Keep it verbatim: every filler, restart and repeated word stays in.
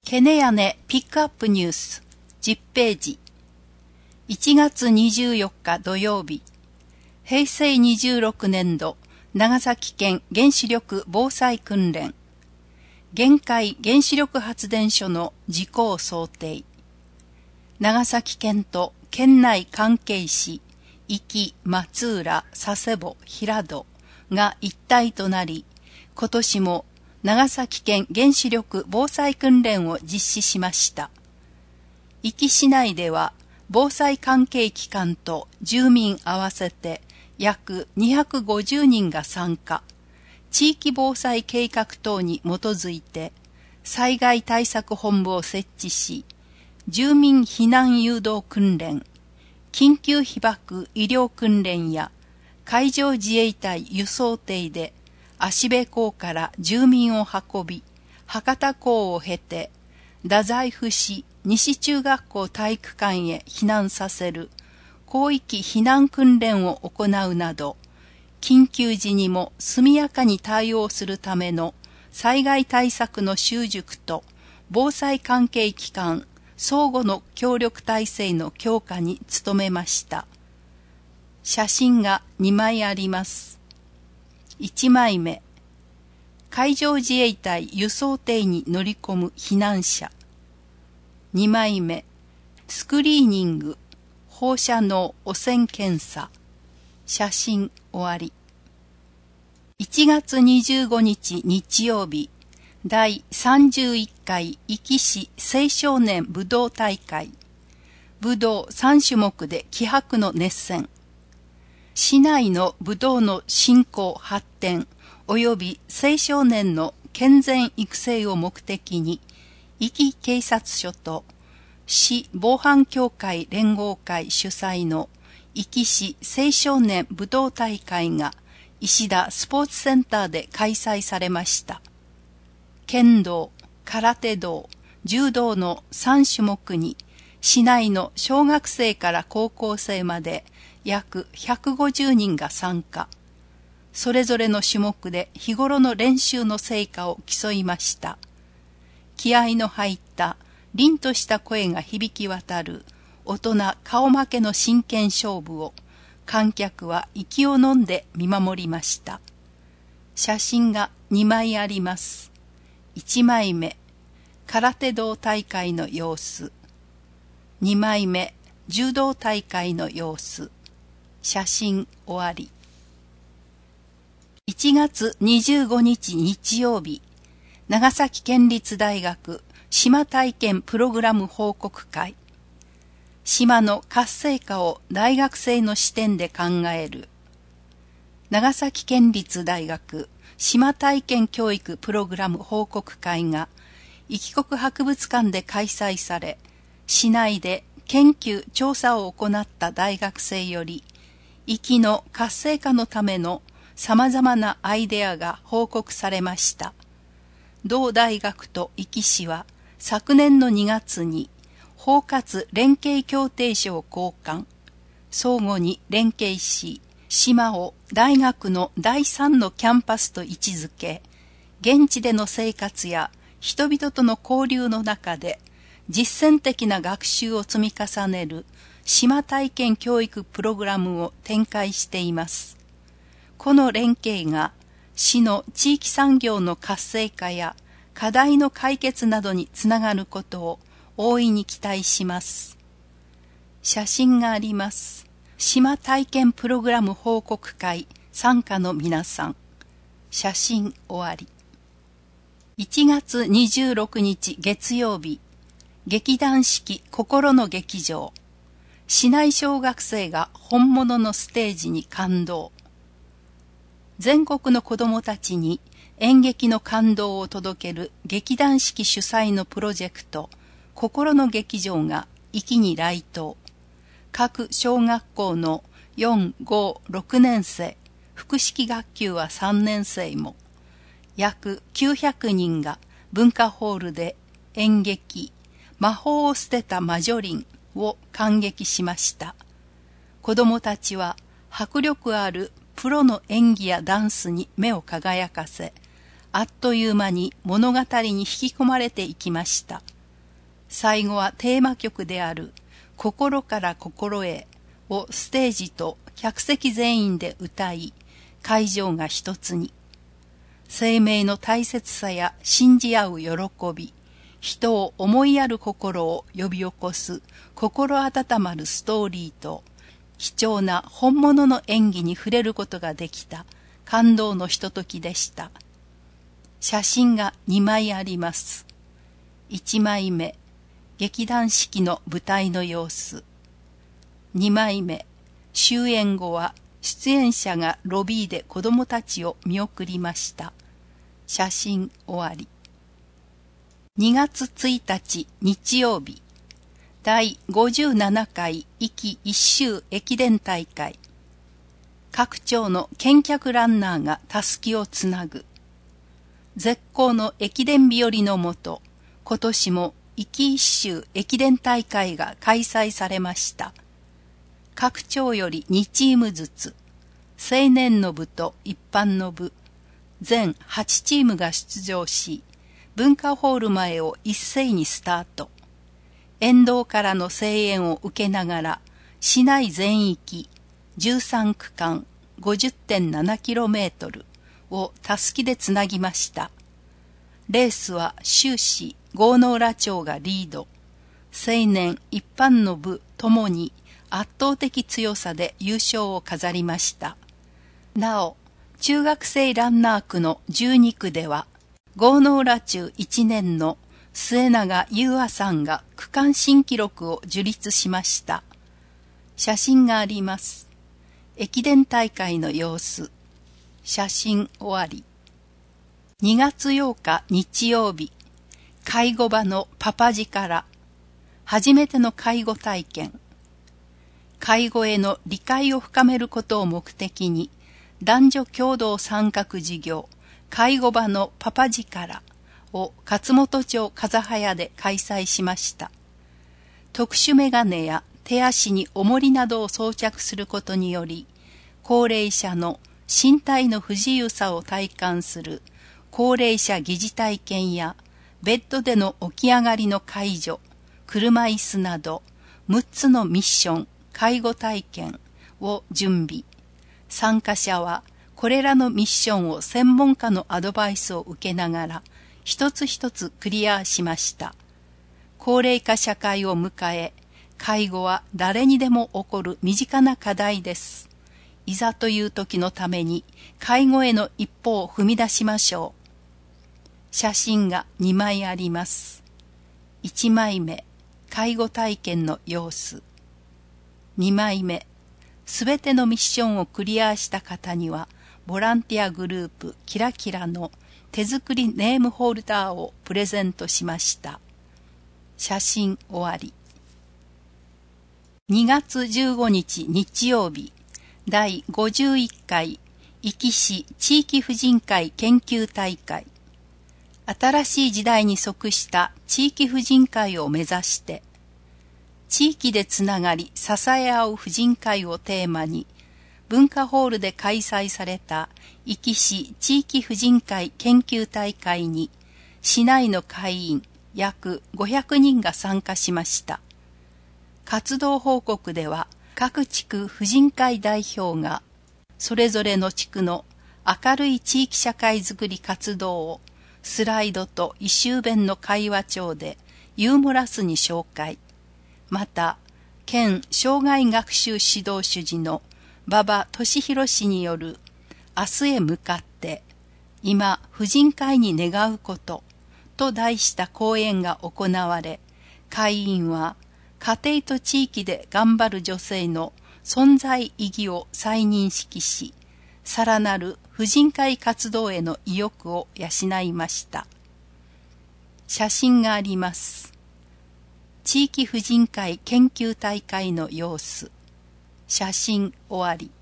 ケネヤネピックアップニュースじゅっページ。いちがつにじゅうよっか土曜日、へいせいにじゅうろくねんど長崎県原子力防災訓練、玄海原子力発電所の事項想定、長崎県と県内関係市、壱岐、松浦、佐世保、平戸が一体となり、今年も長崎県原子力防災訓練を実施しました。壱岐市内では防災関係機関と住民合わせて約にひゃくごじゅうにんが参加、地域防災計画等に基づいて災害対策本部を設置し、住民避難誘導訓練、緊急被爆医療訓練や海上自衛隊輸送艇で芦部港から住民を運び、博多港を経て、太宰府市西中学校体育館へ避難させる広域避難訓練を行うなど、緊急時にも速やかに対応するための災害対策の習熟と防災関係機関相互の協力体制の強化に努めました。写真がにまいあります。いちまいめ、海上自衛隊輸送艇に乗り込む避難者。にまいめ、スクリーニング、放射能汚染検査。写真終わり。いちがつにじゅうごにち日曜日、だいさんじゅういっかい壱岐市青少年武道大会。武道さんしゅもくで気迫の熱戦。市内の武道の振興発展及び青少年の健全育成を目的に、壱岐警察署と市防犯協会連合会主催の壱岐市青少年武道大会が石田スポーツセンターで開催されました。剣道、空手道、柔道のさんしゅもくに、市内の小学生から高校生まで約ひゃくごじゅうにんが参加。それぞれの種目で日頃の練習の成果を競いました。気合の入った凛とした声が響き渡る大人顔負けの真剣勝負を観客は息を飲んで見守りました。写真がにまいあります。いちまいめ、空手道大会の様子。にまいめ、柔道大会の様子。写真終わり。いちがつにじゅうごにち日曜日、長崎県立大学島体験プログラム報告会。島の活性化を大学生の視点で考える。長崎県立大学島体験教育プログラム報告会が壱岐国博物館で開催され、市内で研究調査を行った大学生より、壱岐の活性化のための様々なアイデアが報告されました。同大学と壱岐市は昨年のにがつに包括連携協定書を交換、相互に連携し、島を大学のだいさんのキャンパスと位置づけ、現地での生活や人々との交流の中で実践的な学習を積み重ねる島体験教育プログラムを展開しています。この連携が市の地域産業の活性化や課題の解決などにつながることを大いに期待します。写真があります。島体験プログラム報告会参加の皆さん。写真終わり。いちがつにじゅうろくにち月曜日、劇団四季心の劇場。市内小学生が本物のステージに感動。全国の子どもたちに演劇の感動を届ける劇団四季主催のプロジェクト、心の劇場が壱岐に来島。各小学校のよん、ご、ろくねんせい、複式学級はさんねんせいも、約きゅうひゃくにんが文化ホールで演劇、魔法を捨てた魔女林を観劇しました。子どもたちは迫力あるプロの演技やダンスに目を輝かせ、あっという間に物語に引き込まれていきました。 最後はテーマ曲である心から心へをステージと客席全員で歌い、会場が一つに。生命の大切さや信じ合う喜び、人を思いやる心を呼び起こす心温まるストーリーと、貴重な本物の演技に触れることができた感動のひとときでした。写真がにまいあります。いちまいめ、劇団四季の舞台の様子。にまいめ、終演後は出演者がロビーで子供たちを見送りました。写真終わり。にがつついたち日曜日、だいごじゅうななかい壱岐一周駅伝大会。各町の見客ランナーがたすきをつなぐ。絶好の駅伝日和のもと、今年も壱岐一周駅伝大会が開催されました。各町よりにチームずつ、青年の部と一般の部、全はちチームが出場し、文化ホール前を一斉にスタート。沿道からの声援を受けながら、市内全域じゅうさんくかん ごじゅってんななキロメートル をたすきでつなぎました。レースは終始郷ノ浦町がリード。青年一般の部ともに圧倒的強さで優勝を飾りました。なお、中学生ランナー区のじゅうにくでは、郷ノ浦中いちねんの末永優愛さんが区間新記録を樹立しました。写真があります。駅伝大会の様子。写真終わり。にがつようか日曜日、介護場のパパ力。初めての介護体験。介護への理解を深めることを目的に、男女共同参画事業、介護場のパパ力を勝本町風早で開催しました。特殊メガネや手足に重りなどを装着することにより、高齢者の身体の不自由さを体感する高齢者疑似体験や、ベッドでの起き上がりの介助、車椅子などむっつのミッション、介護体験を準備。参加者はこれらのミッションを専門家のアドバイスを受けながら一つ一つクリアしました。高齢化社会を迎え、介護は誰にでも起こる身近な課題です。いざという時のために介護への一歩を踏み出しましょう。写真がにまいあります。いちまいめ、介護体験の様子。にまいめ、すべてのミッションをクリアした方には、ボランティアグループキラキラの手作りネームホルダーをプレゼントしました。写真終わり。にがつじゅうごにち日曜日、だいごじゅういっかい壱岐市地域婦人会研究大会。新しい時代に即した地域婦人会を目指して、地域でつながり支え合う婦人会をテーマに、文化ホールで開催された壱岐市地域婦人会研究大会に、市内の会員約ごひゃくにんが参加しました。活動報告では、各地区婦人会代表が、それぞれの地区の明るい地域社会づくり活動を、スライドと一周弁の会話帳でユーモラスに紹介。また、県障害学習指導主事の馬場俊弘氏による明日へ向かって今婦人会に願うことと題した講演が行われ、会員は家庭と地域で頑張る女性の存在意義を再認識し、さらなる婦人会活動への意欲を養いました。写真があります。地域婦人会研究大会の様子。写真終わり。